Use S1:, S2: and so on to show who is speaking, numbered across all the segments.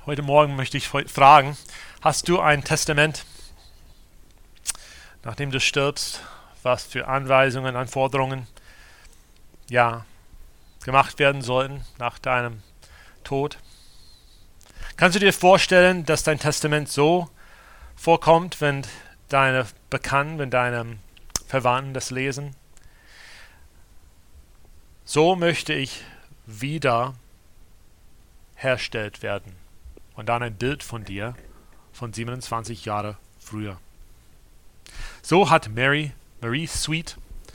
S1: Heute Morgen möchte ich fragen, hast du ein Testament? Nachdem du stirbst, was für Anweisungen, Anforderungen gemacht werden sollten nach deinem Tod? Kannst du dir vorstellen, dass dein Testament so vorkommt, wenn deine Bekannten, wenn deine Verwandten das lesen? So möchte ich wieder hergestellt werden. Und dann ein Bild von dir von 27 Jahre früher. So hat Marie Sweet,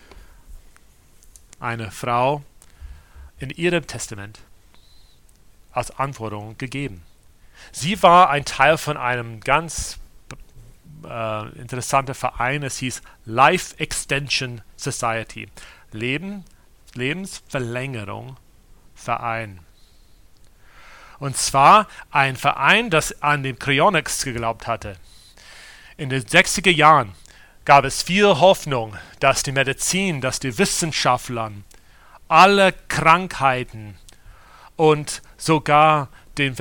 S1: eine Frau, in ihrem Testament als Anforderung gegeben. Sie war ein Teil von einem ganz interessanten Verein. Es hieß Life Extension Society. Lebensverlängerung Verein. Und zwar ein Verein, das an den Cryonics geglaubt hatte. In den 60er Jahren gab es viel Hoffnung, dass die Medizin, dass die Wissenschaftler alle Krankheiten und sogar den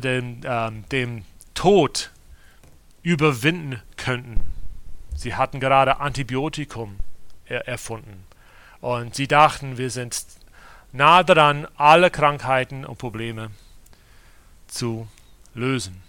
S1: Tod überwinden könnten. Sie hatten gerade Antibiotikum erfunden. Und sie dachten, wir sind nah dran, alle Krankheiten und Probleme zu lösen.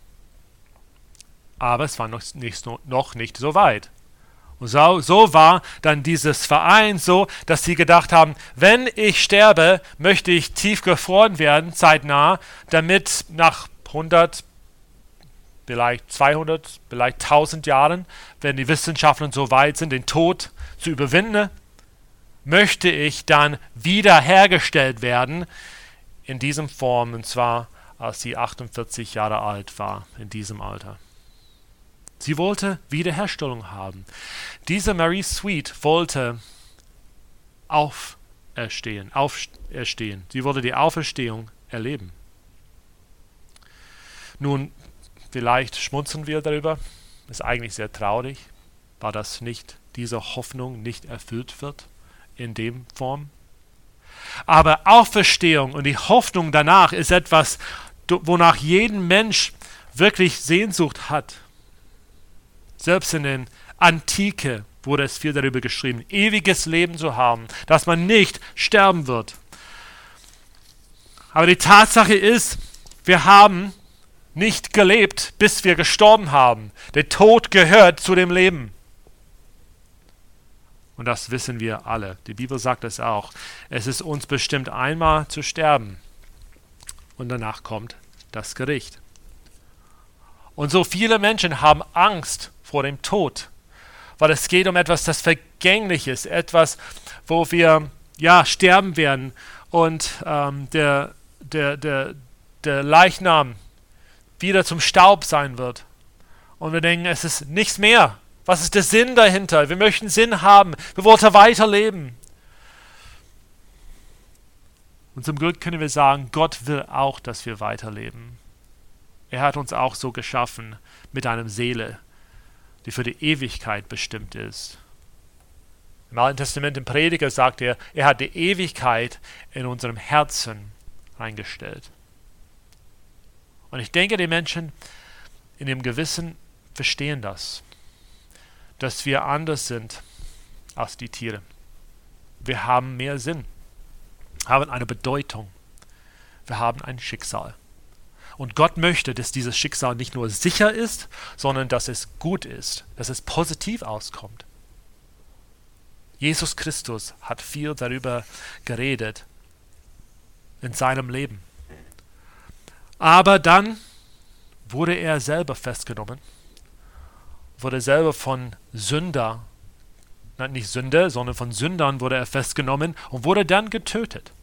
S1: Aber es war noch nicht so weit. Und so war dann dieses Verein so, dass sie gedacht haben, wenn ich sterbe, möchte ich tiefgefroren werden, zeitnah, damit nach 100, vielleicht 200, vielleicht 1000 Jahren, wenn die Wissenschaftler so weit sind, den Tod zu überwinden, möchte ich dann wiederhergestellt werden in diesem Form, und zwar als sie 48 Jahre alt war, in diesem Alter. Sie wollte Wiederherstellung haben. Diese Marie Sweet wollte auferstehen. Sie wollte die Auferstehung erleben. Nun, vielleicht schmunzeln wir darüber. Ist eigentlich sehr traurig, weil diese Hoffnung nicht erfüllt wird in dem Form. Aber Auferstehung und die Hoffnung danach ist etwas, wonach jeden Mensch wirklich Sehnsucht hat. Selbst in der Antike wurde es viel darüber geschrieben, ewiges Leben zu haben, dass man nicht sterben wird. Aber die Tatsache ist, wir haben nicht gelebt, bis wir gestorben haben. Der Tod gehört zu dem Leben. Und das wissen wir alle. Die Bibel sagt es auch. Es ist uns bestimmt, einmal zu sterben. Und danach kommt das Gericht. Und so viele Menschen haben Angst vor dem Tod, weil es geht um etwas, das vergänglich ist, etwas, wo wir sterben werden und der Leichnam wieder zum Staub sein wird. Und wir denken, es ist nichts mehr. Was ist der Sinn dahinter? Wir möchten Sinn haben. Wir wollen weiterleben. Und zum Glück können wir sagen, Gott will auch, dass wir weiterleben. Er hat uns auch so geschaffen mit einer Seele, die für die Ewigkeit bestimmt ist. Im Alten Testament, im Prediger, sagt er hat die Ewigkeit in unserem Herzen eingestellt. Und ich denke, die Menschen in dem Gewissen verstehen das, dass wir anders sind als die Tiere. Wir haben mehr Sinn, haben eine Bedeutung, wir haben ein Schicksal. Und Gott möchte, dass dieses Schicksal nicht nur sicher ist, sondern dass es gut ist, dass es positiv auskommt. Jesus Christus hat viel darüber geredet in seinem Leben. Aber dann wurde er selber festgenommen, wurde selber von Sündern wurde er festgenommen und wurde dann getötet.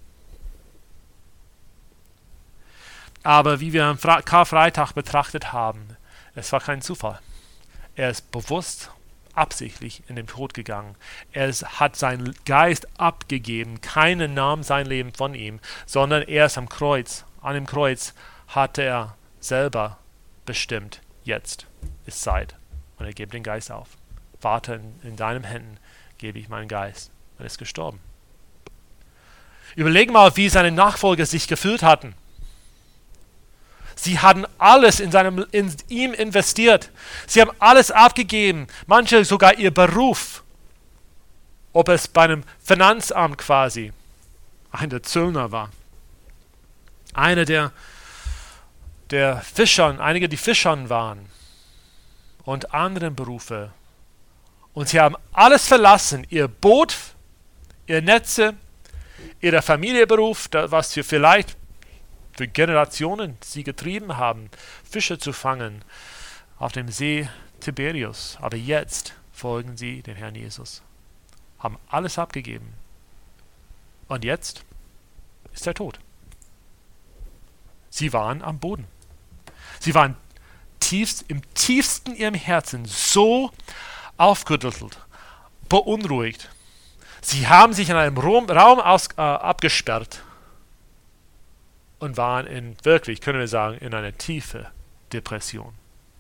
S1: Aber wie wir am Karfreitag betrachtet haben, es war kein Zufall. Er ist bewusst, absichtlich in den Tod gegangen. Er hat seinen Geist abgegeben. Keiner nahm sein Leben von ihm, sondern erst an dem Kreuz hatte er selber bestimmt, jetzt ist Zeit. Und er gibt den Geist auf. Vater, in deinen Händen gebe ich meinen Geist. Er ist gestorben. Überleg mal, wie seine Nachfolger sich gefühlt hatten. Sie hatten alles in ihm investiert. Sie haben alles abgegeben, manche sogar ihr Beruf. Ob es bei einem Finanzamt quasi einer Zöllner war. Einer der Fischern, einige die Fischern waren und anderen Berufe. Und sie haben alles verlassen, ihr Boot, ihr Netze, ihr Familienberuf, was sie vielleicht für Generationen sie getrieben haben, Fische zu fangen auf dem See Tiberius. Aber jetzt folgen sie dem Herrn Jesus, haben alles abgegeben. Und jetzt ist er tot. Sie waren am Boden. Sie waren im tiefsten ihrem Herzen so aufgerüttelt, beunruhigt. Sie haben sich in einem Raum abgesperrt und waren wirklich, können wir sagen, in einer tiefen Depression.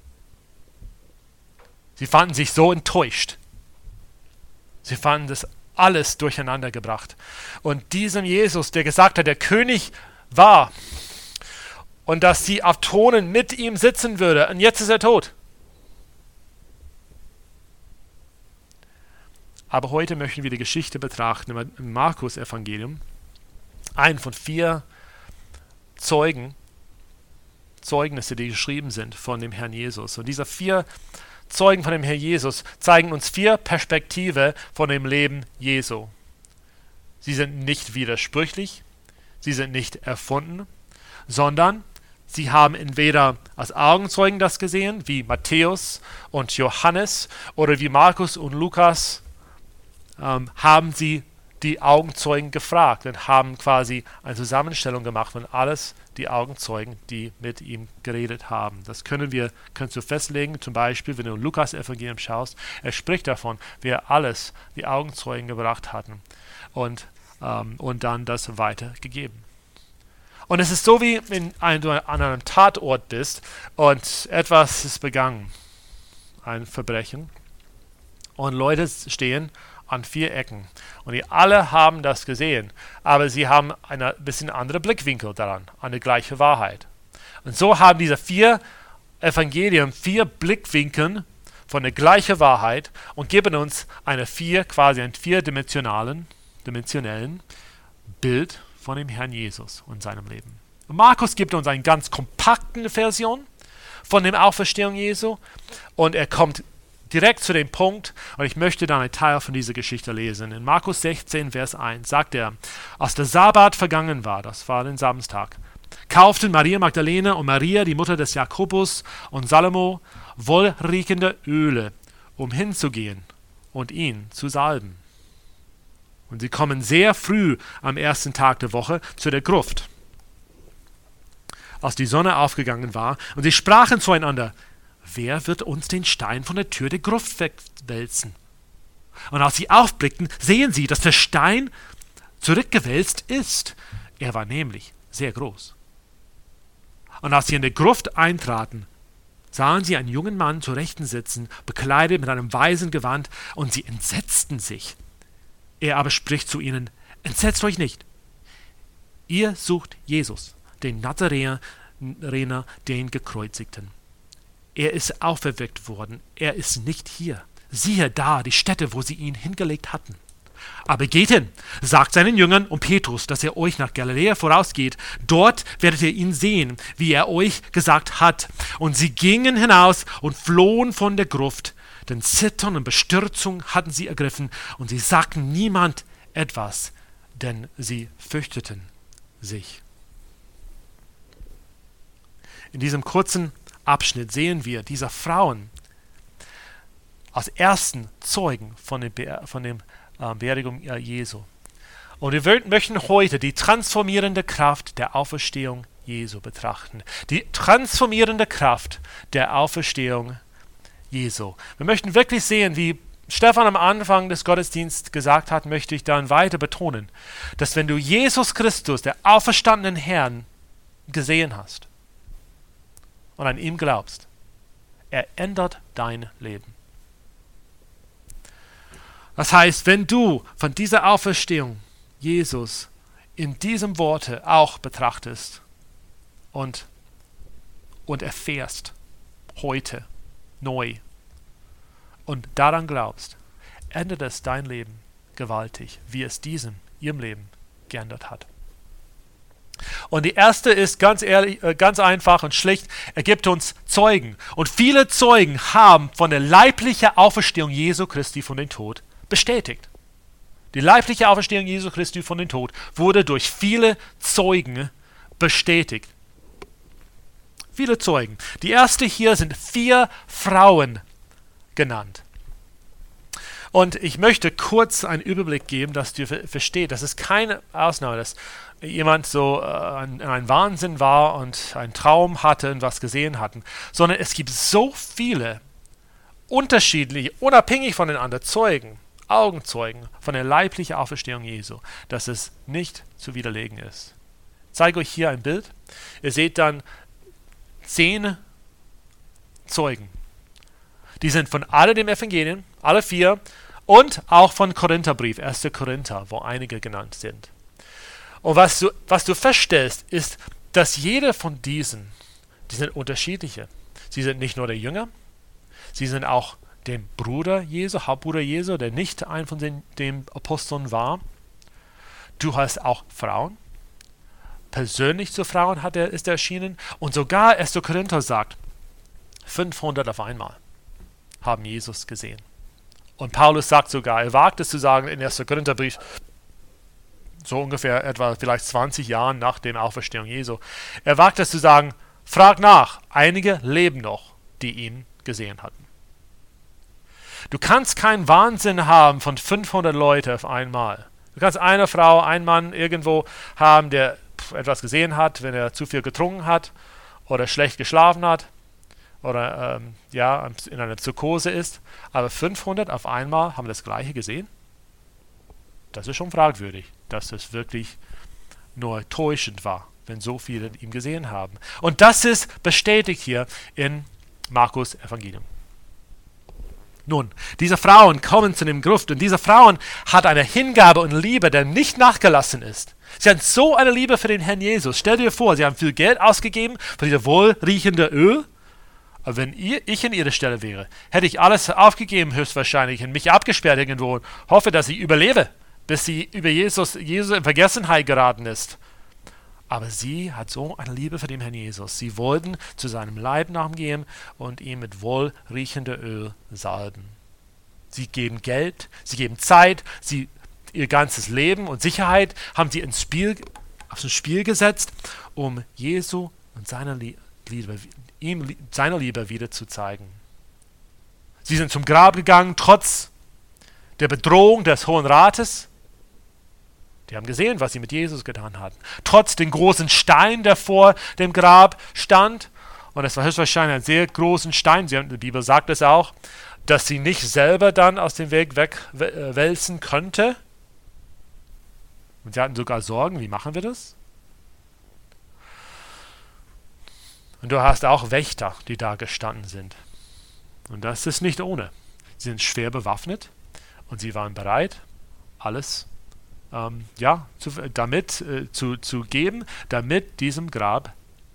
S1: Sie fanden sich so enttäuscht. Sie fanden das alles durcheinander gebracht. Und diesem Jesus, der gesagt hat, der König war und dass sie auf Thronen mit ihm sitzen würde, und jetzt ist er tot. Aber heute möchten wir die Geschichte betrachten im Markus-Evangelium. Einen von 4 Zeugnisse, die geschrieben sind von dem Herrn Jesus. Und diese 4 Zeugen von dem Herrn Jesus zeigen uns 4 Perspektiven von dem Leben Jesu. Sie sind nicht widersprüchlich, sie sind nicht erfunden, sondern sie haben entweder als Augenzeugen das gesehen, wie Matthäus und Johannes, oder wie Markus und Lukas, haben sie die Augenzeugen gefragt und haben quasi eine Zusammenstellung gemacht von alles die Augenzeugen, die mit ihm geredet haben. Das kannst du festlegen, zum Beispiel, wenn du Lukas-Evangelium schaust, er spricht davon, wer alles die Augenzeugen gebracht hatten und dann das weitergegeben. Und es ist so, wie wenn du an einem Tatort bist und etwas ist begangen, ein Verbrechen, und Leute stehen an 4 Ecken. Und die alle haben das gesehen, aber sie haben ein bisschen andere Blickwinkel daran, an die gleiche Wahrheit. Und so haben diese 4 Evangelien 4 Blickwinkeln von der gleichen Wahrheit und geben uns ein vierdimensionellen Bild von dem Herrn Jesus und seinem Leben. Und Markus gibt uns eine ganz kompakte Version von der Auferstehung Jesu und er kommt direkt zu dem Punkt, und ich möchte dann einen Teil von dieser Geschichte lesen. In Markus 16, Vers 1 sagt er, als der Sabbat vergangen war, das war den Samstag, kauften Maria Magdalene und Maria, die Mutter des Jakobus und Salomo, wohlriechende Öle, um hinzugehen und ihn zu salben. Und sie kommen sehr früh am ersten Tag der Woche zu der Gruft, als die Sonne aufgegangen war, und sie sprachen zueinander, wer wird uns den Stein von der Tür der Gruft wegwälzen? Und als sie aufblickten, sehen sie, dass der Stein zurückgewälzt ist. Er war nämlich sehr groß. Und als sie in der Gruft eintraten, sahen sie einen jungen Mann zur Rechten sitzen, bekleidet mit einem weißen Gewand, und sie entsetzten sich. Er aber spricht zu ihnen, entsetzt euch nicht. Ihr sucht Jesus, den Nazarener, den Gekreuzigten. Er ist auferweckt worden, er ist nicht hier. Siehe da die Stätte, wo sie ihn hingelegt hatten. Aber geht hin, sagt seinen Jüngern und Petrus, dass er euch nach Galiläa vorausgeht. Dort werdet ihr ihn sehen, wie er euch gesagt hat. Und sie gingen hinaus und flohen von der Gruft, denn Zittern und Bestürzung hatten sie ergriffen, und sie sagten niemand etwas, denn sie fürchteten sich. In diesem kurzen Abschnitt sehen wir diese Frauen als ersten Zeugen von der Beerdigung Jesu. Und wir möchten heute die transformierende Kraft der Auferstehung Jesu betrachten. Die transformierende Kraft der Auferstehung Jesu. Wir möchten wirklich sehen, wie Stefan am Anfang des Gottesdienstes gesagt hat, möchte ich dann weiter betonen, dass wenn du Jesus Christus, der auferstandenen Herrn, gesehen hast, und an ihm glaubst, er ändert dein Leben. Das heißt, wenn du von dieser Auferstehung Jesus in diesem Worte auch betrachtest und und erfährst heute neu und daran glaubst, ändert es dein Leben gewaltig, wie es ihrem Leben geändert hat. Und die erste ist ganz einfach und schlicht, er gibt uns Zeugen. Und viele Zeugen haben von der leiblichen Auferstehung Jesu Christi von den Toten bestätigt. Die leibliche Auferstehung Jesu Christi von den Toten wurde durch viele Zeugen bestätigt. Viele Zeugen. Die erste hier sind 4 Frauen genannt. Und ich möchte kurz einen Überblick geben, dass du verstehst, das ist keine Ausnahme, dass jemand so in einem Wahnsinn war und einen Traum hatte und was gesehen hatten, sondern es gibt so viele unterschiedliche, unabhängig voneinander Zeugen, Augenzeugen von der leiblichen Auferstehung Jesu, dass es nicht zu widerlegen ist. Ich zeige euch hier ein Bild. Ihr seht dann 10 Zeugen. Die sind von alle den Evangelien, alle 4, und auch von Korintherbrief, 1. Korinther, wo einige genannt sind. Und was du feststellst, ist, dass jeder von diesen, die sind unterschiedliche. Sie sind nicht nur der Jünger, sie sind auch dem Bruder Jesu, Hauptbruder Jesu, der nicht ein von den Aposteln war. Du hast auch Frauen. Persönlich zu Frauen ist er erschienen. Und sogar 1. Korinther sagt, 500 auf einmal haben Jesus gesehen. Und Paulus sagt sogar, er wagt es zu sagen in 1. Korintherbrief, so ungefähr etwa vielleicht 20 Jahren nach der Auferstehung Jesu, er wagt es zu sagen, frag nach, einige leben noch, die ihn gesehen hatten. Du kannst keinen Wahnsinn haben von 500 Leuten auf einmal. Du kannst eine Frau, einen Mann irgendwo haben, der etwas gesehen hat, wenn er zu viel getrunken hat oder schlecht geschlafen hat oder in einer Psychose ist, aber 500 auf einmal haben das Gleiche gesehen? Das ist schon fragwürdig, dass es wirklich nur täuschend war, wenn so viele ihn gesehen haben. Und das ist bestätigt hier in Markus Evangelium. Nun, diese Frauen kommen zu dem Gruft und diese Frauen hat eine Hingabe und Liebe, der nicht nachgelassen ist. Sie haben so eine Liebe für den Herrn Jesus. Stell dir vor, sie haben viel Geld ausgegeben für dieses wohlriechende Öl. Aber wenn ich in ihrer Stelle wäre, hätte ich alles aufgegeben höchstwahrscheinlich und mich abgesperrt irgendwo und hoffe, dass ich überlebe, bis sie über Jesus in Vergessenheit geraten ist. Aber sie hat so eine Liebe für den Herrn Jesus. Sie wollten zu seinem Leib nachgehen und ihn mit wohlriechendem Öl salben. Sie geben Geld, sie geben Zeit, ihr ganzes Leben und Sicherheit haben sie aufs Spiel gesetzt, um Jesu und seiner Liebe wieder zu zeigen. Sie sind zum Grab gegangen, trotz der Bedrohung des Hohen Rates. Die haben gesehen, was sie mit Jesus getan hatten. Trotz dem großen Stein, der vor dem Grab stand, und es war höchstwahrscheinlich ein sehr großen Stein, die Bibel sagt es auch, dass sie nicht selber dann aus dem Weg wegwälzen könnte. Und sie hatten sogar Sorgen, wie machen wir das? Und du hast auch Wächter, die da gestanden sind. Und das ist nicht ohne. Sie sind schwer bewaffnet und sie waren bereit, alles zu geben, damit diesem Grab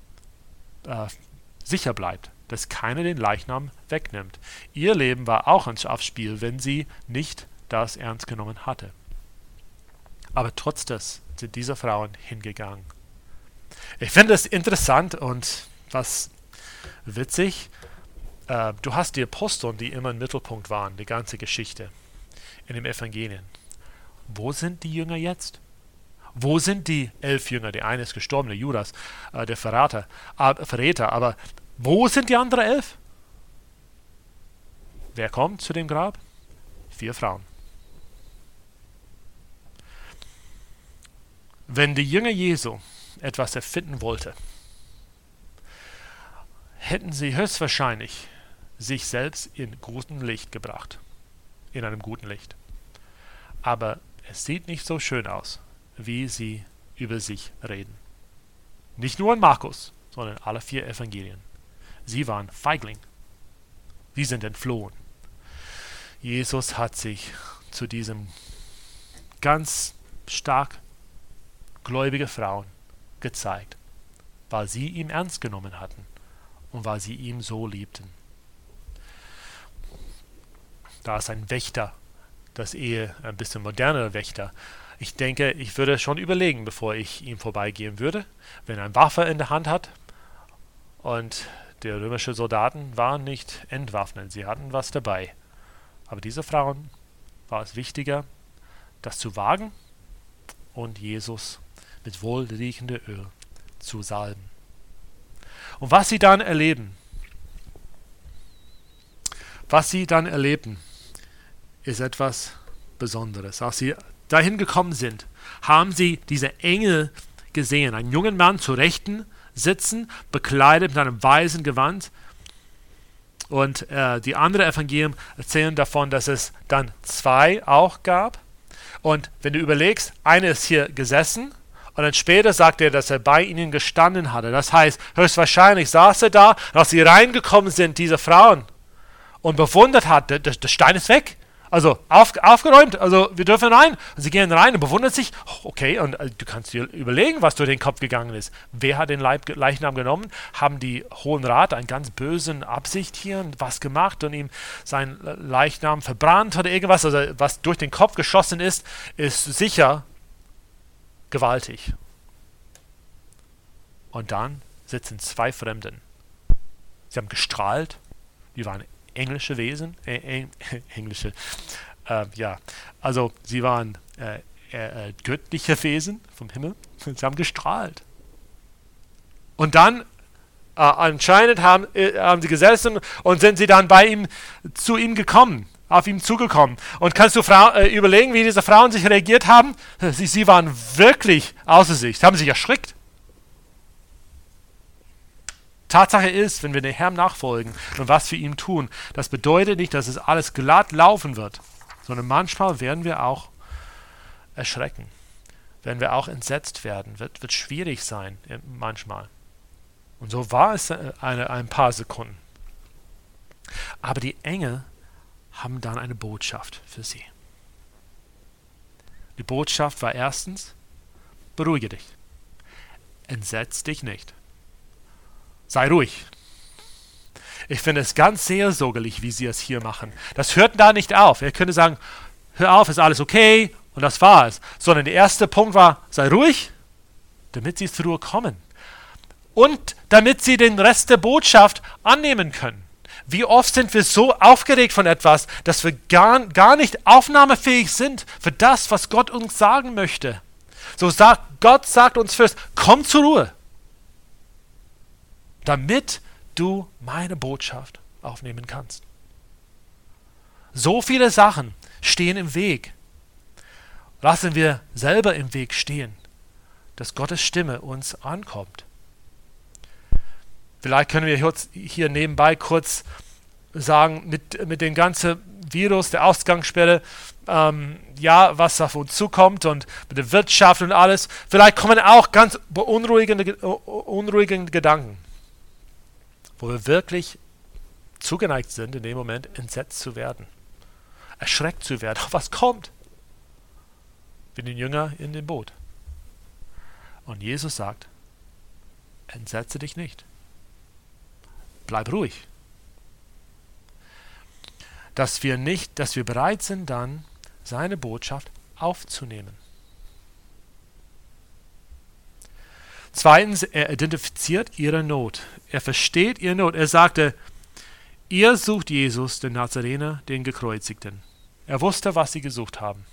S1: sicher bleibt, dass keiner den Leichnam wegnimmt. Ihr Leben war auch aufs Spiel, wenn sie nicht das ernst genommen hatte. Aber trotz des sind diese Frauen hingegangen. Ich finde es interessant und was witzig, du hast die Apostel, die immer im Mittelpunkt waren, die ganze Geschichte in den Evangelien. Wo sind die Jünger jetzt? Wo sind die 11 Jünger? Der eine ist gestorben, der Judas, der Verräter. Aber wo sind die anderen 11? Wer kommt zu dem Grab? 4 Frauen. Wenn die Jünger Jesu etwas erfinden wollten, hätten sie höchstwahrscheinlich sich selbst in gutem Licht gebracht. In einem guten Licht. Aber es sieht nicht so schön aus, wie sie über sich reden. Nicht nur in Markus, sondern alle 4 Evangelien. Sie waren Feigling. Sie sind entflohen. Jesus hat sich zu diesem ganz stark gläubigen Frauen gezeigt, weil sie ihn ernst genommen hatten und weil sie ihn so liebten. Da ist ein Wächter, das Ehe ein bisschen moderner Wächter. Ich denke, ich würde schon überlegen, bevor ich ihm vorbeigehen würde, wenn er eine Waffe in der Hand hat. Und die römischen Soldaten waren nicht entwaffnet, sie hatten was dabei. Aber diese Frauen war es wichtiger, das zu wagen und Jesus mit wohlriechendem Öl zu salben. Und was sie dann erlebten, ist etwas Besonderes. Als sie dahin gekommen sind, haben sie diese Engel gesehen. Einen jungen Mann zur Rechten sitzen, bekleidet mit einem weißen Gewand. Und die anderen Evangelien erzählen davon, dass es dann 2 auch gab. Und wenn du überlegst, einer ist hier gesessen und dann später sagt er, dass er bei ihnen gestanden hatte. Das heißt, höchstwahrscheinlich saß er da, und als sie reingekommen sind, diese Frauen, und bewundert hat, der Stein ist weg. Also aufgeräumt, also wir dürfen rein. Und sie gehen rein und bewundern sich, okay, und du kannst dir überlegen, was durch den Kopf gegangen ist. Wer hat den Leichnam genommen? Haben die Hohen Rat eine ganz böse Absicht hier und was gemacht und ihm seinen Leichnam verbrannt oder irgendwas? Also was durch den Kopf geschossen ist sicher gewaltig. Und dann sitzen 2 Fremden. Sie haben gestrahlt, die waren englische Wesen, also sie waren göttliche Wesen vom Himmel, sie haben gestrahlt. Und dann anscheinend haben sie gesessen und sind sie dann zu ihm gekommen, auf ihn zugekommen. Und kannst du überlegen, wie diese Frauen sich reagiert haben? Sie waren wirklich außer sich, sie haben sich erschreckt. Tatsache ist, wenn wir dem Herrn nachfolgen und was wir ihm tun, das bedeutet nicht, dass es alles glatt laufen wird, sondern manchmal werden wir auch erschrecken, werden wir auch entsetzt werden, wird schwierig sein manchmal. Und so war es ein paar Sekunden. Aber die Engel haben dann eine Botschaft für sie. Die Botschaft war erstens, beruhige dich, entsetz dich nicht. Sei ruhig. Ich finde es ganz seelsorgerlich, wie sie es hier machen. Das hört da nicht auf. Er könnte sagen, hör auf, ist alles okay und das war es. Sondern der erste Punkt war, sei ruhig, damit sie zur Ruhe kommen. Und damit sie den Rest der Botschaft annehmen können. Wie oft sind wir so aufgeregt von etwas, dass wir gar nicht aufnahmefähig sind für das, was Gott uns sagen möchte. Gott sagt uns first, komm zur Ruhe, damit du meine Botschaft aufnehmen kannst. So viele Sachen stehen im Weg. Lassen wir selber im Weg stehen, dass Gottes Stimme uns ankommt. Vielleicht können wir hier nebenbei kurz sagen, mit dem ganzen Virus, der Ausgangssperre, was auf uns zukommt und mit der Wirtschaft und alles. Vielleicht kommen auch ganz beunruhigende Gedanken, wo wir wirklich zugeneigt sind, in dem Moment entsetzt zu werden, erschreckt zu werden. Was kommt? Wie den Jünger in dem Boot. Und Jesus sagt, entsetze dich nicht. Bleib ruhig. Dass wir bereit sind, dann seine Botschaft aufzunehmen. Zweitens, er identifiziert ihre Not. Er versteht ihre Not. Er sagte, ihr sucht Jesus, den Nazarener, den Gekreuzigten. Er wusste, was sie gesucht haben.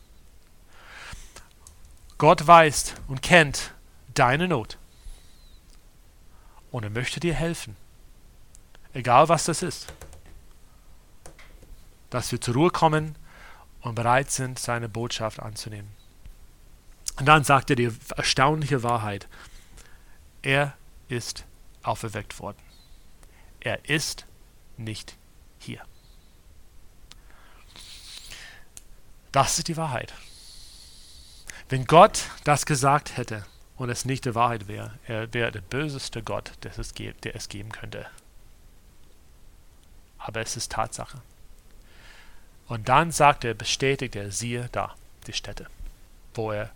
S1: Gott weiß und kennt deine Not. Und er möchte dir helfen. Egal, was das ist. Dass wir zur Ruhe kommen und bereit sind, seine Botschaft anzunehmen. Und dann sagt er die erstaunliche Wahrheit. Er ist auferweckt worden. Er ist nicht hier. Das ist die Wahrheit. Wenn Gott das gesagt hätte und es nicht die Wahrheit wäre, er wäre der böseste Gott, der es geben könnte. Aber es ist Tatsache. Und dann bestätigt er, siehe da, die Stätte, wo er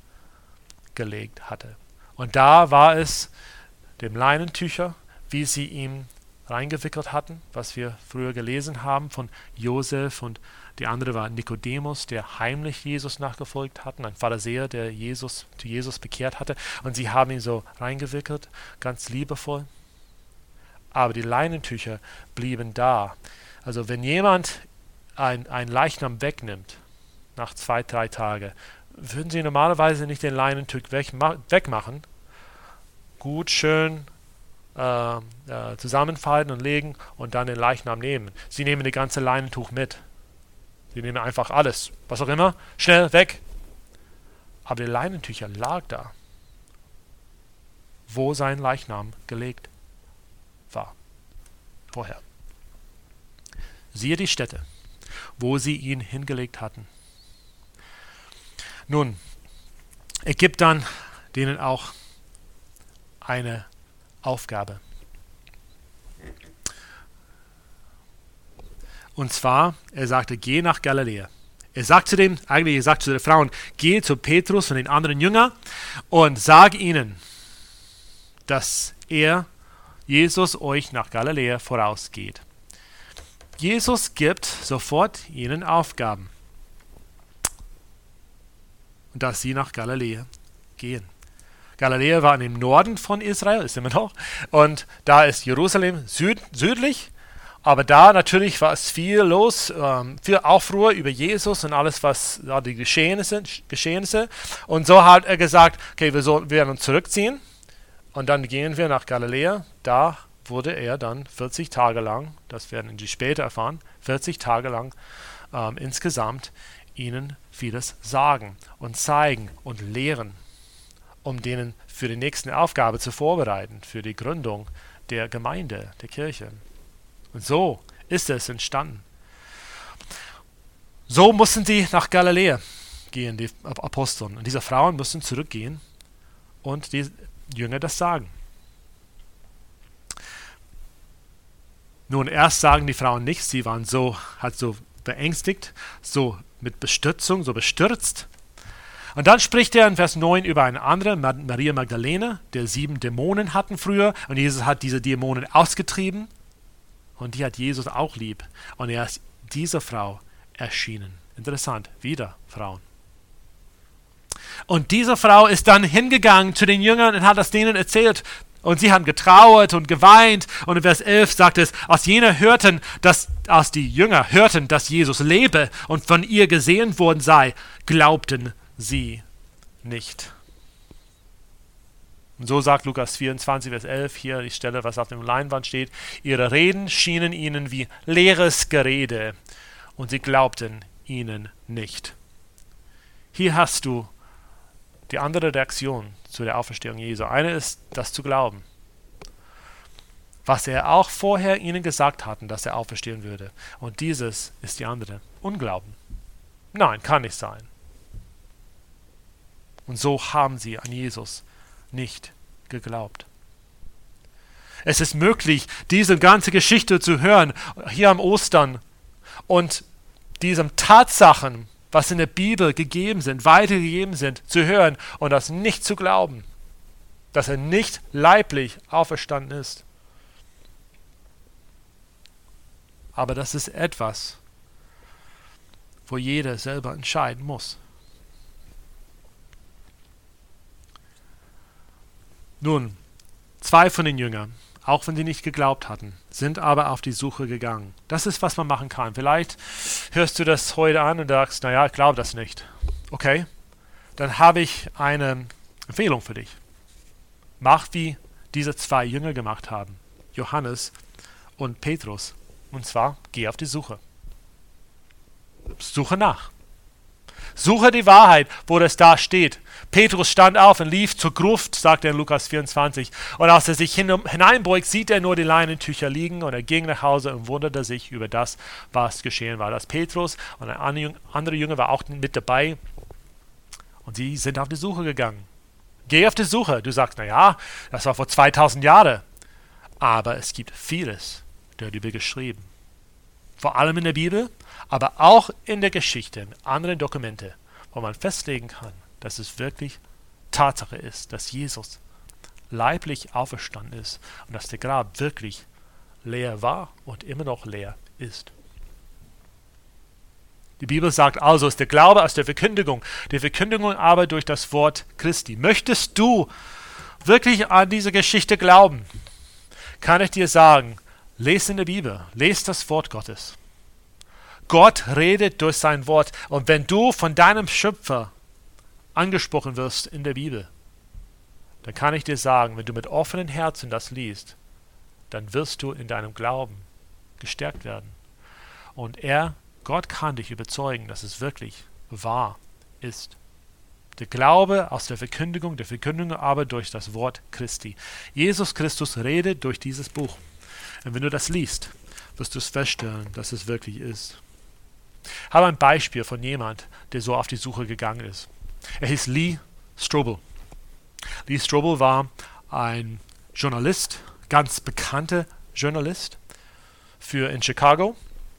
S1: gelegt hatte. Und da war es dem Leinentücher, wie sie ihm reingewickelt hatten, was wir früher gelesen haben von Josef, und die andere war Nikodemus, der heimlich Jesus nachgefolgt hatte, ein Pharisäer, der zu Jesus bekehrt hatte, und sie haben ihn so reingewickelt, ganz liebevoll. Aber die Leinentücher blieben da. Also wenn jemand ein Leichnam wegnimmt, nach 2-3 Tagen, würden sie normalerweise nicht den Leinentuch wegmachen, gut, schön zusammenfalten und legen und dann den Leichnam nehmen. Sie nehmen das ganze Leinentuch mit. Sie nehmen einfach alles, was auch immer, schnell weg. Aber die Leinentücher lag da, wo sein Leichnam gelegt war. Vorher. Siehe die Stätte, wo sie ihn hingelegt hatten. Nun, er gibt dann denen auch eine Aufgabe. Und zwar, er sagte, geh nach Galiläa. Er sagt zu den Frauen, geh zu Petrus und den anderen Jüngern und sag ihnen, dass Jesus euch nach Galiläa vorausgeht. Jesus gibt sofort ihnen Aufgaben. Und dass sie nach Galiläa gehen. Galiläa war im Norden von Israel, ist immer noch. Und da ist Jerusalem südlich. Aber da natürlich war es viel los, viel Aufruhr über Jesus und alles, was da die Geschehnisse. Und so hat er gesagt, okay, wir werden uns zurückziehen. Und dann gehen wir nach Galiläa. Da wurde er dann 40 Tage lang, das werden Sie später erfahren, 40 Tage lang insgesamt ihnen vieles sagen und zeigen und lehren, um denen für die nächste Aufgabe zu vorbereiten, für die Gründung der Gemeinde, der Kirche. Und so ist es entstanden. So mussten sie nach Galiläa gehen, die Apostel. Und diese Frauen mussten zurückgehen und die Jünger das sagen. Nun, erst sagen die Frauen nichts, sie waren so beängstigt, so mit Bestürzung, so bestürzt. Und dann spricht er in Vers 9 über eine andere, Maria Magdalene, der 7 Dämonen hatten früher, und Jesus hat diese Dämonen ausgetrieben, und die hat Jesus auch lieb. Und er ist dieser Frau erschienen. Interessant, wieder Frauen. Und diese Frau ist dann hingegangen zu den Jüngern und hat das denen erzählt. Und sie haben getrauert und geweint. Und in Vers 11 sagt es, als die Jünger hörten, dass Jesus lebe und von ihr gesehen worden sei, glaubten sie nicht. Und so sagt Lukas 24, Vers 11, hier die Stelle, was auf dem Leinwand steht, ihre Reden schienen ihnen wie leeres Gerede und sie glaubten ihnen nicht. Hier hast du die andere Reaktion zu der Auferstehung Jesu. Eine ist, das zu glauben. Was er auch vorher ihnen gesagt hatte, dass er auferstehen würde. Und dieses ist die andere. Unglauben. Nein, kann nicht sein. Und so haben sie an Jesus nicht geglaubt. Es ist möglich, diese ganze Geschichte zu hören, hier am Ostern, und diesen Tatsachen, was in der Bibel gegeben sind, weitergegeben sind, zu hören und das nicht zu glauben, dass er nicht leiblich auferstanden ist. Aber das ist etwas, wo jeder selber entscheiden muss. Nun, 2 von den Jüngern, auch wenn sie nicht geglaubt hatten, sind aber auf die Suche gegangen. Das ist, was man machen kann. Vielleicht hörst du das heute an und sagst, naja, ich glaube das nicht. Okay, dann habe ich eine Empfehlung für dich. Mach, wie diese 2 Jünger gemacht haben, Johannes und Petrus. Und zwar, geh auf die Suche. Suche nach. Suche die Wahrheit, wo das da steht. Petrus stand auf und lief zur Gruft, sagt er in Lukas 24. Und als er sich hineinbeugt, sieht er nur die Leinentücher liegen, und er ging nach Hause und wunderte sich über das, was geschehen war. Das Petrus und ein anderer Jünger war auch mit dabei, und sie sind auf die Suche gegangen. Geh auf die Suche. Du sagst, naja, das war vor 2000 Jahren. Aber es gibt vieles darüber geschrieben. Vor allem in der Bibel, aber auch in der Geschichte, in anderen Dokumenten, wo man festlegen kann, dass es wirklich Tatsache ist, dass Jesus leiblich auferstanden ist und dass der Grab wirklich leer war und immer noch leer ist. Die Bibel sagt also, ist der Glaube aus der Verkündigung aber durch das Wort Christi. Möchtest du wirklich an diese Geschichte glauben, kann ich dir sagen, lese in der Bibel, lese das Wort Gottes. Gott redet durch sein Wort. Und wenn du von deinem Schöpfer angesprochen wirst in der Bibel, dann kann ich dir sagen, wenn du mit offenen Herzen das liest, dann wirst du in deinem Glauben gestärkt werden. Und Gott kann dich überzeugen, dass es wirklich wahr ist. Der Glaube aus der Verkündigung aber durch das Wort Christi. Jesus Christus redet durch dieses Buch. Und wenn du das liest, wirst du es feststellen, dass es wirklich ist. Ich habe ein Beispiel von jemand, der so auf die Suche gegangen ist. Er hieß Lee Strobel. Lee Strobel war ein Journalist, ganz bekannter Journalist in Chicago.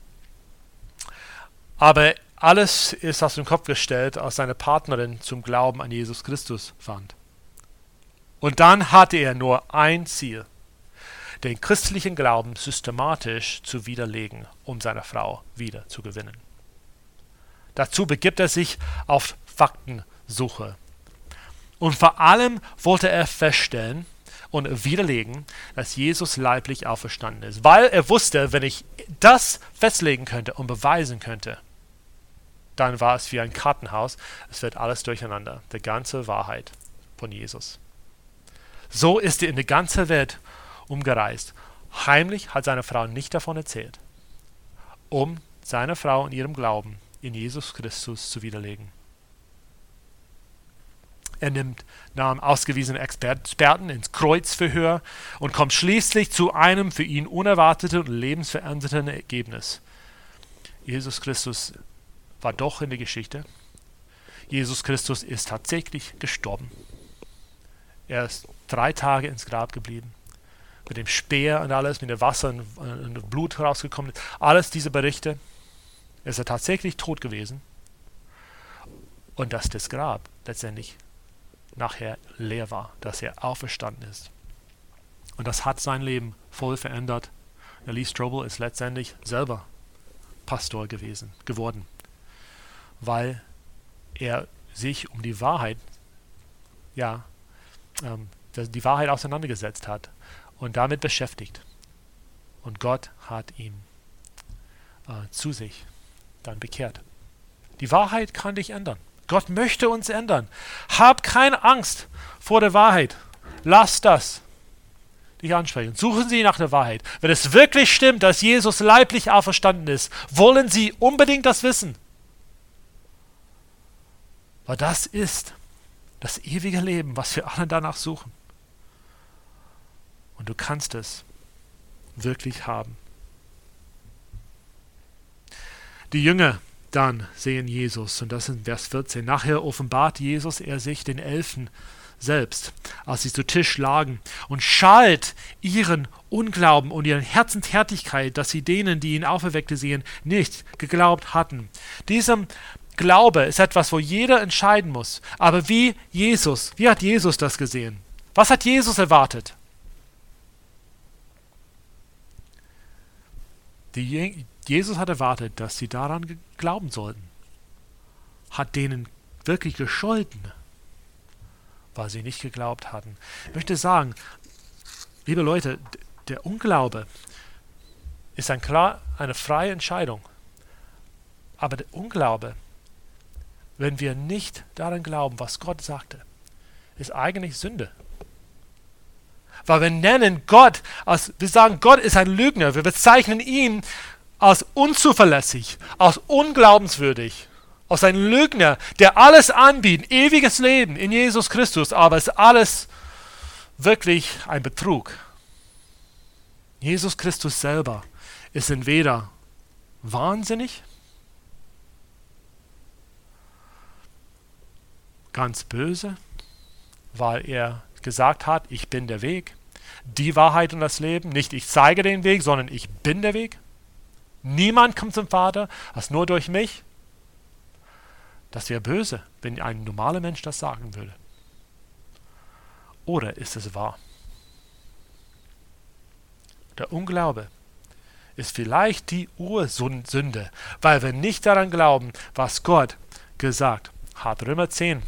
S1: Aber alles ist aus dem Kopf gestellt, als seine Partnerin zum Glauben an Jesus Christus fand. Und dann hatte er nur ein Ziel, den christlichen Glauben systematisch zu widerlegen, um seine Frau wieder zu gewinnen. Dazu begibt er sich auf Faktensuche. Und vor allem wollte er feststellen und widerlegen, dass Jesus leiblich auferstanden ist. Weil er wusste, wenn ich das festlegen könnte und beweisen könnte, dann war es wie ein Kartenhaus. Es wird alles durcheinander. Die ganze Wahrheit von Jesus. So ist er in die ganze Welt umgereist. Heimlich hat seine Frau nicht davon erzählt, um seine Frau in ihrem Glauben in Jesus Christus zu widerlegen. Er nahm ausgewiesene Experten ins Kreuzverhör und kommt schließlich zu einem für ihn unerwarteten und lebensverändernden Ergebnis. Jesus Christus war doch in der Geschichte. Jesus Christus ist tatsächlich gestorben. Er ist 3 Tage ins Grab geblieben. Mit dem Speer und alles, mit dem Wasser und Blut rausgekommen. Alles diese Berichte. Er ist tatsächlich tot gewesen. Und dass das Grab letztendlich nachher leer war, dass er auferstanden ist. Und das hat sein Leben voll verändert. Der Lee Strobel ist letztendlich selber Pastor geworden, weil er sich um die Wahrheit, die Wahrheit auseinandergesetzt hat und damit beschäftigt. Und Gott hat ihn zu sich dann bekehrt. Die Wahrheit kann dich ändern. Gott möchte uns ändern. Hab keine Angst vor der Wahrheit. Lass das dich ansprechen. Suchen Sie nach der Wahrheit. Wenn es wirklich stimmt, dass Jesus leiblich auferstanden ist, wollen Sie unbedingt das wissen. Weil das ist das ewige Leben, was wir alle danach suchen. Und du kannst es wirklich haben. Die Jünger dann sehen Jesus, und das ist in Vers 14. Nachher offenbart Jesus sich den 11 selbst, als sie zu Tisch lagen, und schalt ihren Unglauben und ihren Herzenshärtigkeit, dass sie denen, die ihn auferweckte sehen, nicht geglaubt hatten. Diesem Glaube ist etwas, wo jeder entscheiden muss. Aber wie hat Jesus das gesehen? Was hat Jesus erwartet? Jesus hat erwartet, dass sie daran glauben sollten. Hat denen wirklich gescholten, weil sie nicht geglaubt hatten. Ich möchte sagen, liebe Leute, der Unglaube ist eine freie Entscheidung. Aber der Unglaube, wenn wir nicht daran glauben, was Gott sagte, ist eigentlich Sünde. Weil wir sagen, Gott ist ein Lügner. Wir bezeichnen ihn als unzuverlässig, als unglaubenswürdig, als ein Lügner, der alles anbietet, ewiges Leben in Jesus Christus, aber es ist alles wirklich ein Betrug. Jesus Christus selber ist entweder wahnsinnig, ganz böse, weil er gesagt hat, ich bin der Weg, die Wahrheit und das Leben. Nicht ich zeige den Weg, sondern ich bin der Weg. Niemand kommt zum Vater, als nur durch mich. Das wäre böse, wenn ein normaler Mensch das sagen würde. Oder ist es wahr? Der Unglaube ist vielleicht die Ursünde, weil wir nicht daran glauben, was Gott gesagt hat. Römer 10.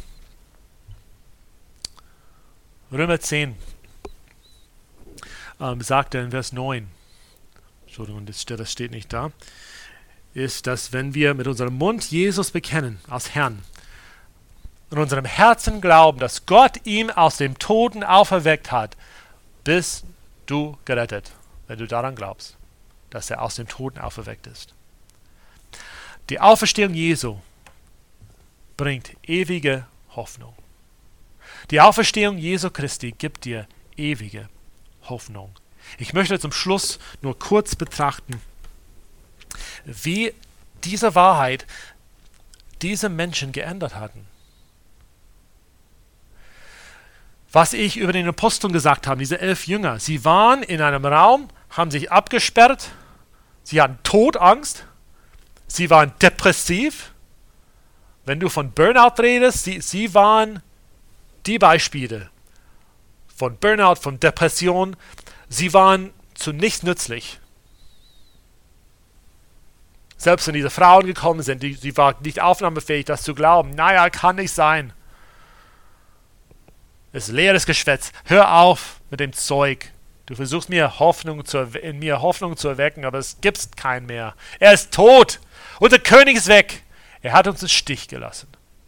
S1: Sagt er in Vers 9, Entschuldigung, das steht nicht da, ist, dass wenn wir mit unserem Mund Jesus bekennen als Herrn, in unserem Herzen glauben, dass Gott ihn aus dem Toten auferweckt hat, bist du gerettet, wenn du daran glaubst, dass er aus dem Toten auferweckt ist. Die Auferstehung Jesu bringt ewige Hoffnung. Die Auferstehung Jesu Christi gibt dir ewige Hoffnung. Ich möchte zum Schluss nur kurz betrachten, wie diese Wahrheit diese Menschen geändert hatten. Was ich über den Aposteln gesagt habe, diese 11 Jünger, sie waren in einem Raum, haben sich abgesperrt, sie hatten Todangst, sie waren depressiv. Wenn du von Burnout redest, sie waren die Beispiele von Burnout, von Depression. Sie waren zu nichts nützlich. Selbst wenn diese Frauen gekommen sind, sie waren nicht aufnahmefähig, das zu glauben. Naja, kann nicht sein. Es ist leeres Geschwätz. Hör auf mit dem Zeug. Du versuchst in mir Hoffnung zu erwecken, aber es gibt keinen mehr. Er ist tot. Unser König ist weg. Er hat uns im Stich gelassen.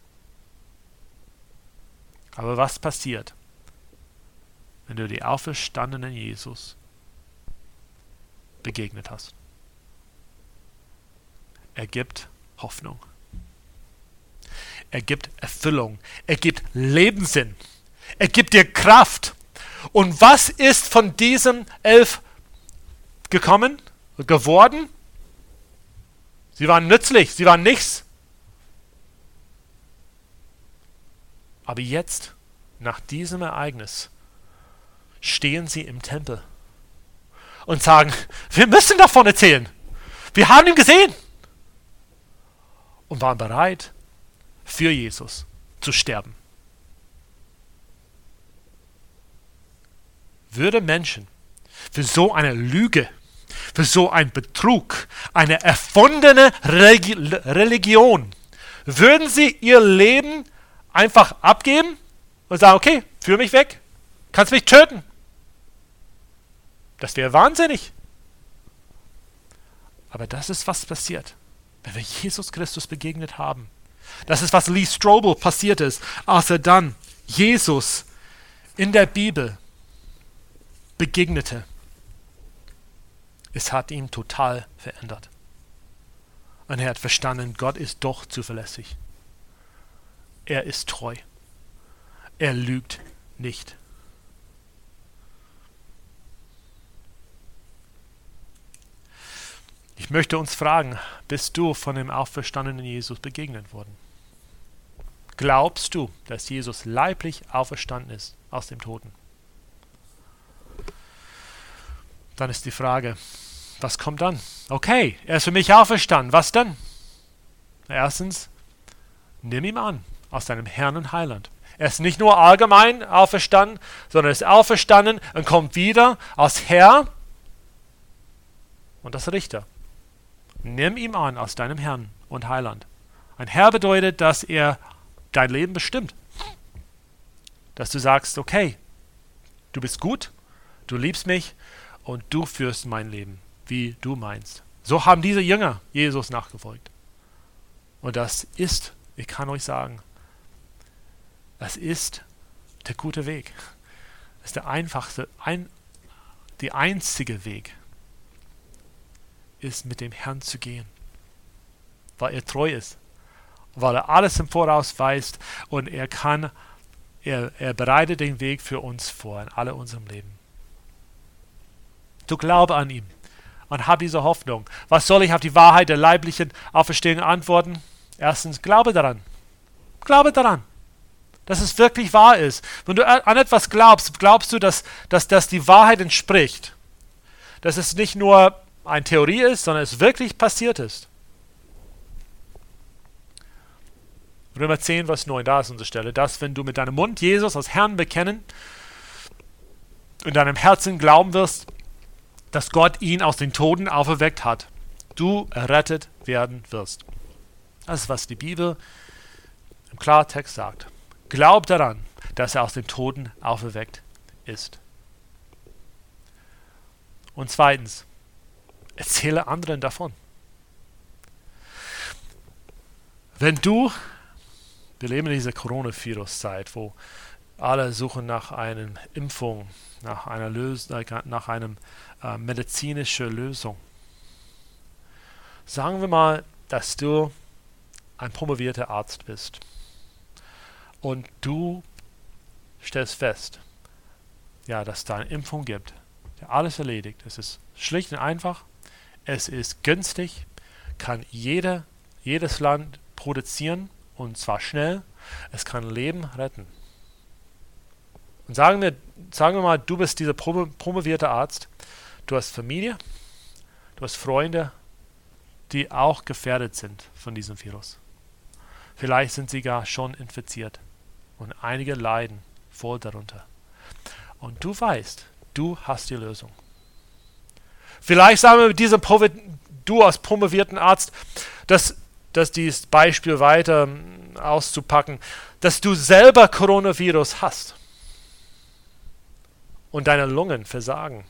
S1: Aber was passiert, wenn du die auferstandenen Jesus begegnet hast? Er gibt Hoffnung. Er gibt Erfüllung. Er gibt Lebenssinn. Er gibt dir Kraft. Und was ist von diesen 11 geworden? Sie waren nützlich, sie waren nichts. Aber jetzt, nach diesem Ereignis, stehen sie im Tempel und sagen, wir müssen davon erzählen. Wir haben ihn gesehen. Und waren bereit, für Jesus zu sterben. Würde Menschen für so eine Lüge, für so einen Betrug, eine erfundene Religion, würden sie ihr Leben einfach abgeben und sagen, okay, führ mich weg, kannst mich töten. Das wäre wahnsinnig. Aber das ist, was passiert, wenn wir Jesus Christus begegnet haben. Das ist, was Lee Strobel passiert ist, als er dann Jesus in der Bibel begegnete. Es hat ihn total verändert. Und er hat verstanden, Gott ist doch zuverlässig. Er ist treu. Er lügt nicht. Ich möchte uns fragen, bist du von dem auferstandenen Jesus begegnet worden? Glaubst du, dass Jesus leiblich auferstanden ist aus dem Toten? Dann ist die Frage, was kommt dann? Okay, er ist für mich auferstanden. Was dann? Erstens, nimm ihn an als deinem Herrn und Heiland. Er ist nicht nur allgemein auferstanden, sondern er ist auferstanden und kommt wieder als Herr und als Richter. Nimm ihn an als deinem Herrn und Heiland. Ein Herr bedeutet, dass er dein Leben bestimmt. Dass du sagst, okay, du bist gut, du liebst mich, und du führst mein Leben, wie du meinst. So haben diese Jünger Jesus nachgefolgt. Und das ist, ich kann euch sagen, das ist der gute Weg. Das ist der einfachste, der einzige Weg, ist mit dem Herrn zu gehen. Weil er treu ist. Weil er alles im Voraus weiß und er bereitet den Weg für uns vor in alle unserem Leben. Du glaube an ihn und hab diese Hoffnung. Was soll ich auf die Wahrheit der leiblichen Auferstehung antworten? Erstens, glaube daran. Glaube daran, dass es wirklich wahr ist. Wenn du an etwas glaubst, glaubst du, dass das die Wahrheit entspricht. Dass es nicht nur eine Theorie ist, sondern es wirklich passiert ist. Römer 10, Vers 9, da ist unsere Stelle. Dass, wenn du mit deinem Mund Jesus als Herrn bekennen und deinem Herzen glauben wirst, dass Gott ihn aus den Toten auferweckt hat, du errettet werden wirst. Das ist, was die Bibel im Klartext sagt. Glaub daran, dass er aus den Toten auferweckt ist. Und zweitens, erzähle anderen davon. Wir leben in dieser Coronavirus-Zeit, wo alle suchen nach einer Impfung, nach einer medizinischen Lösung. Sagen wir mal, dass du ein promovierter Arzt bist und du stellst fest, dass es da eine Impfung gibt, der alles erledigt. Es ist schlicht und einfach, es ist günstig, kann jedes Land produzieren und zwar schnell, es kann Leben retten. Und sagen wir mal, du bist dieser promovierte Arzt, du hast Familie, du hast Freunde, die auch gefährdet sind von diesem Virus. Vielleicht sind sie gar schon infiziert und einige leiden voll darunter. Und du weißt, du hast die Lösung. Vielleicht sagen wir mit diesem du als promovierten Arzt, dass dieses Beispiel weiter auszupacken, dass du selber Coronavirus hast und deine Lungen versagen.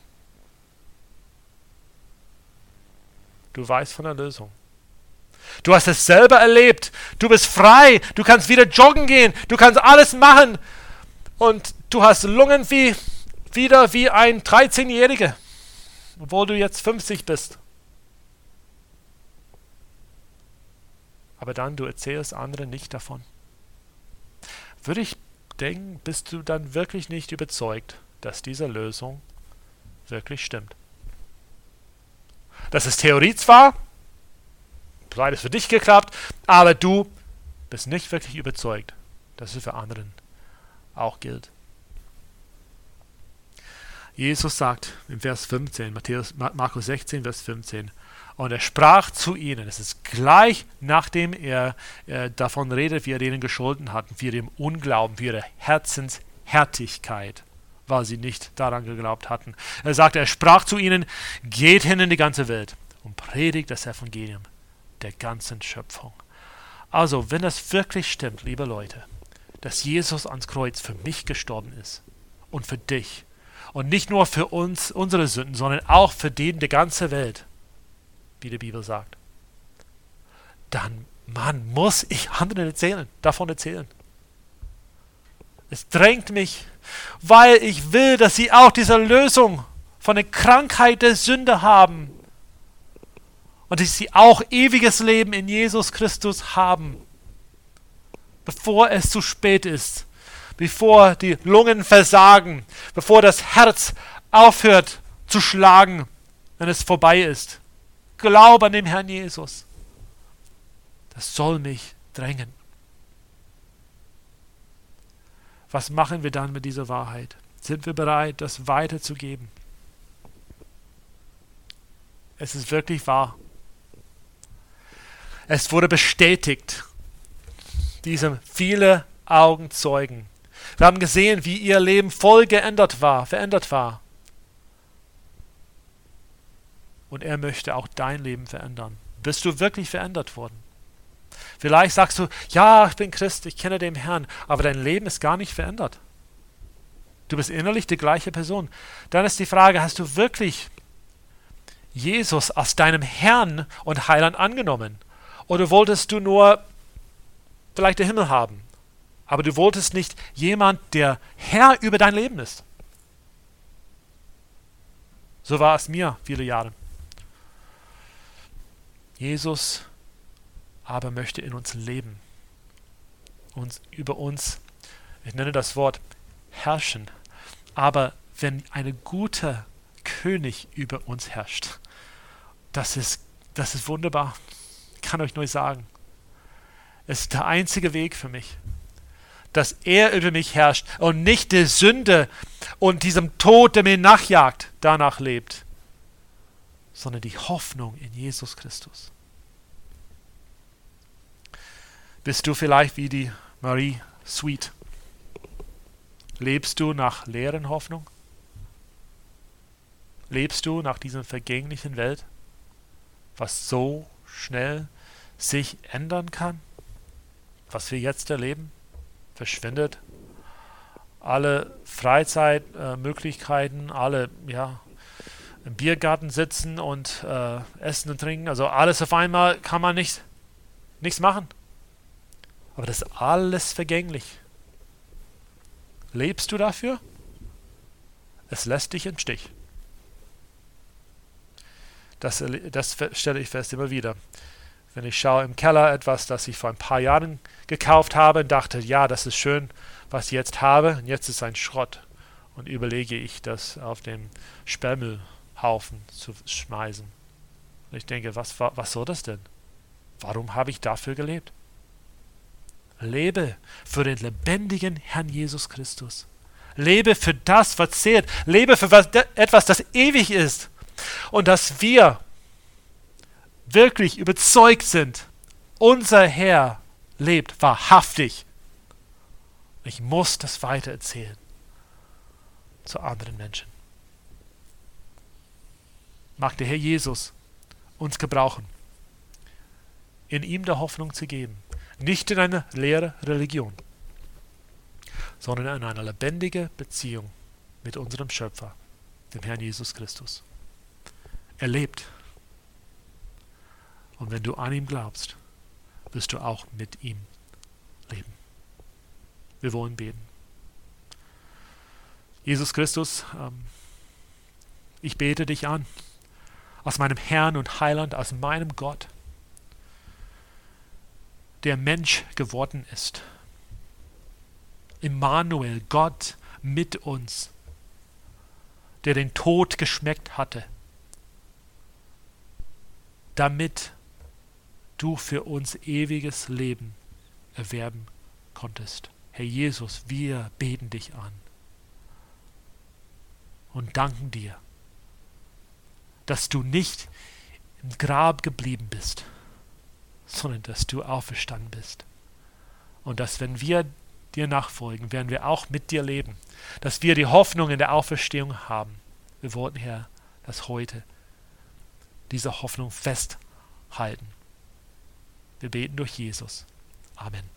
S1: Du weißt von der Lösung. Du hast es selber erlebt. Du bist frei. Du kannst wieder joggen gehen. Du kannst alles machen. Und du hast Lungen wieder wie ein 13-Jähriger, obwohl du jetzt 50 bist. Aber dann, du erzählst anderen nicht davon. Würde ich denken, bist du dann wirklich nicht überzeugt, dass diese Lösung wirklich stimmt. Das ist Theorie zwar, vielleicht ist es für dich geklappt, aber du bist nicht wirklich überzeugt, dass es für anderen auch gilt. Jesus sagt im Vers 15, Markus 16, Vers 15, und er sprach zu ihnen, es ist gleich nachdem er davon redet, wie er ihnen gescholten hat, für ihren Unglauben, für ihre Herzenshärtigkeit, weil sie nicht daran geglaubt hatten. Er sagte, er sprach zu ihnen, geht hin in die ganze Welt und predigt das Evangelium der ganzen Schöpfung. Also, wenn das wirklich stimmt, liebe Leute, dass Jesus ans Kreuz für mich gestorben ist und für dich und nicht nur für uns, unsere Sünden, sondern auch für den der ganzen Welt, wie die Bibel sagt, dann, muss ich anderen davon erzählen. Es drängt mich, weil ich will, dass sie auch diese Lösung von der Krankheit der Sünde haben und dass sie auch ewiges Leben in Jesus Christus haben, bevor es zu spät ist, bevor die Lungen versagen, bevor das Herz aufhört zu schlagen, wenn es vorbei ist. Glaube an den Herrn Jesus. Das soll mich drängen. Was machen wir dann mit dieser Wahrheit? Sind wir bereit, das weiterzugeben? Es ist wirklich wahr. Es wurde bestätigt, diesem viele Augenzeugen. Wir haben gesehen, wie ihr Leben voll verändert war. Und er möchte auch dein Leben verändern. Bist du wirklich verändert worden? Vielleicht sagst du, ja, ich bin Christ, ich kenne den Herrn, aber dein Leben ist gar nicht verändert. Du bist innerlich die gleiche Person. Dann ist die Frage, hast du wirklich Jesus als deinem Herrn und Heiland angenommen? Oder wolltest du nur vielleicht den Himmel haben, aber du wolltest nicht jemand, der Herr über dein Leben ist? So war es mir viele Jahre. Jesus aber möchte in uns leben, über uns, ich nenne das Wort herrschen, aber wenn ein guter König über uns herrscht, das ist wunderbar. Ich kann euch nur sagen, es ist der einzige Weg für mich, dass er über mich herrscht und nicht der Sünde und diesem Tod, der mir nachjagt, danach lebt, sondern die Hoffnung in Jesus Christus. Bist du vielleicht wie die Marie Sweet? Lebst du nach leeren Hoffnung? Lebst du nach dieser vergänglichen Welt, was so schnell sich ändern kann? Was wir jetzt erleben, verschwindet. Alle Freizeitmöglichkeiten, alle im Biergarten sitzen und essen und trinken, also alles auf einmal kann man nichts machen. Aber das ist alles vergänglich. Lebst du dafür? Es lässt dich im Stich. Das stelle ich fest immer wieder. Wenn ich schaue im Keller etwas, das ich vor ein paar Jahren gekauft habe und dachte, ja, das ist schön, was ich jetzt habe, und jetzt ist es ein Schrott. Und überlege ich, das auf den Sperrmüllhaufen zu schmeißen. Und ich denke, was soll das denn? Warum habe ich dafür gelebt? Lebe für den lebendigen Herrn Jesus Christus. Lebe für das, was zählt. Lebe für etwas, das ewig ist. Und dass wir wirklich überzeugt sind, unser Herr lebt wahrhaftig. Ich muss das weitererzählen zu anderen Menschen. Mag der Herr Jesus uns gebrauchen, in ihm der Hoffnung zu geben. Nicht in eine leere Religion, sondern in eine lebendige Beziehung mit unserem Schöpfer, dem Herrn Jesus Christus. Er lebt. Und wenn du an ihm glaubst, wirst du auch mit ihm leben. Wir wollen beten. Jesus Christus, ich bete dich an, aus meinem Herrn und Heiland, aus meinem Gott, der Mensch geworden ist. Immanuel, Gott mit uns, der den Tod geschmeckt hatte, damit du für uns ewiges Leben erwerben konntest. Herr Jesus, wir beten dich an und danken dir, dass du nicht im Grab geblieben bist, sondern dass du auferstanden bist. Und dass, wenn wir dir nachfolgen, werden wir auch mit dir leben. Dass wir die Hoffnung in der Auferstehung haben. Wir wollten, Herr, dass heute diese Hoffnung festhalten. Wir beten durch Jesus. Amen.